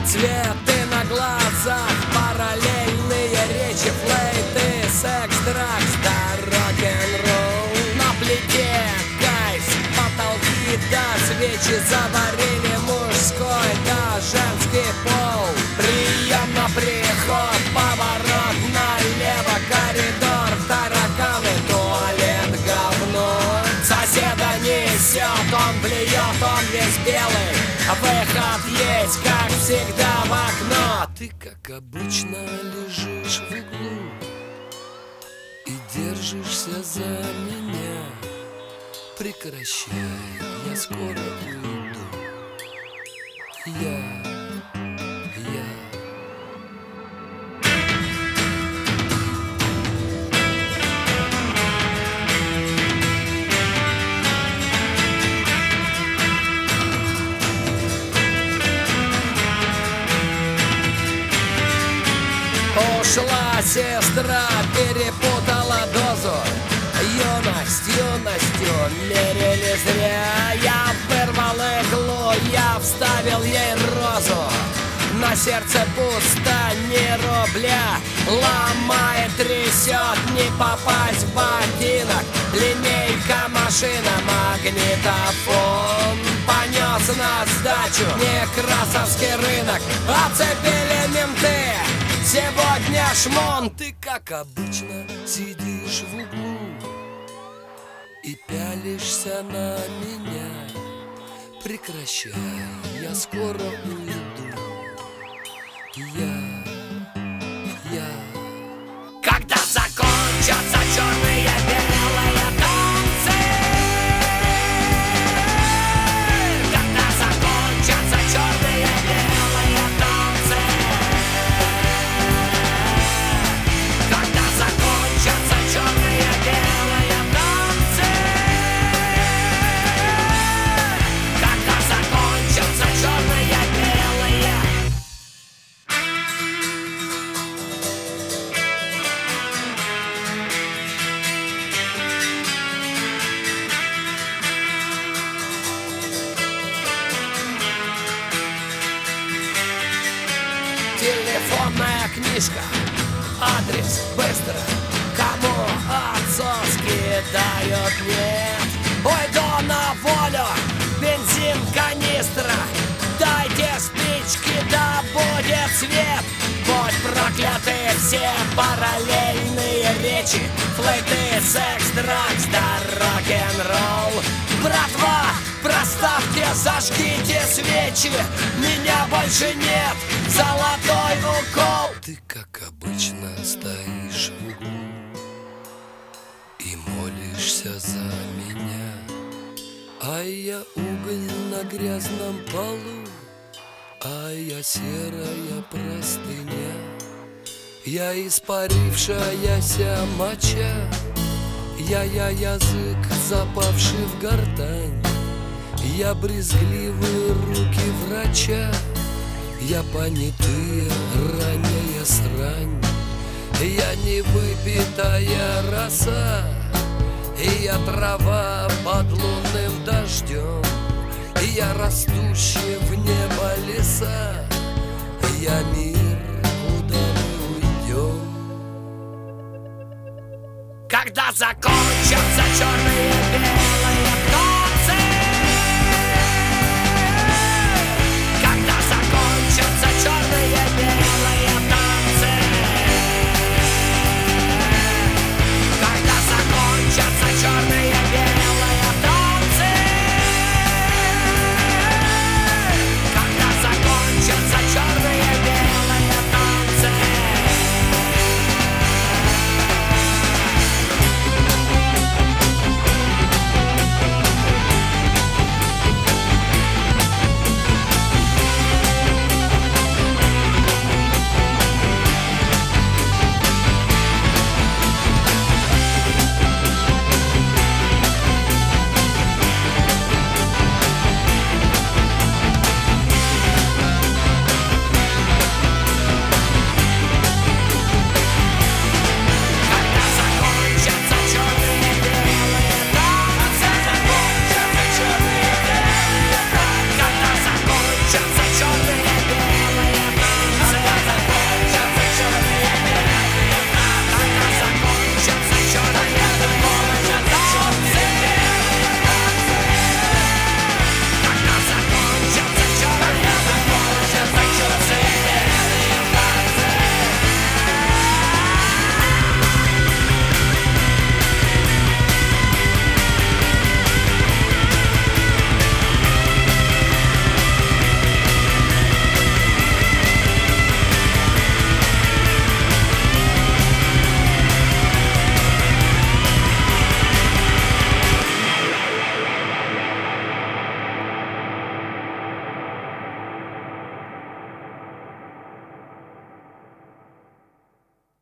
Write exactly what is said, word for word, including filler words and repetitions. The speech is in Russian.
цветы на глазах, параллельные речи, флейты, секс, дракс, да рок-н-ролл. На плите кайф, потолки да свечи, заварили мужской да женский пол. Прием на приход, поворот налево, коридор, тараканы, туалет, говно. Соседа несет, он блюет, он весь белый, выход есть, как всегда, в окно. Ты, как обычно, лежишь в углу и держишься за меня. Прекращай, я скоро уйду. Я, я Ушла сестра, перепутала дозу. Юность, юностью мерили зря. Я вырвал иглу, я вставил ей розу. На сердце пусто, ни рубля. Ломает, трясет, не попасть в ботинок. Линейка, машина, магнитофон. Понес на сдачу Некрасовский рынок. Оцепили менты, сегодня шмон. Ты, как обычно, сидишь в углу и пялишься на меня. Прекращай, я скоро уйду. Я, я Когда закончатся черные белые танцы, когда закончатся черные белые танцы, когда закончатся черные белые танцы, когда закончатся черные белые. Телефонная книжка, адрес быстро. Кому отцовский дает нет. Уйду на волю, бензин, канистра. Дайте спички, да будет свет. Будь прокляты все параллельные речи, флейты, секс, дракс, да рок-н-ролл. Братва, проставьте, зажгите свечи, меня больше нет, золотой укол. Ты, как обычно, стоишь в углу и молишься за меня, а я уголь на грязном полу, а я серая простыня. Я испарившаяся моча, я-я язык, запавший в гортань. Я брезгливые руки врача, я понятые ранняя срань. Я невыпитая роса, и я трава под лунным дождем. Я растущий в небо леса, я мир, куда мы уйдем. Когда закончатся черные белые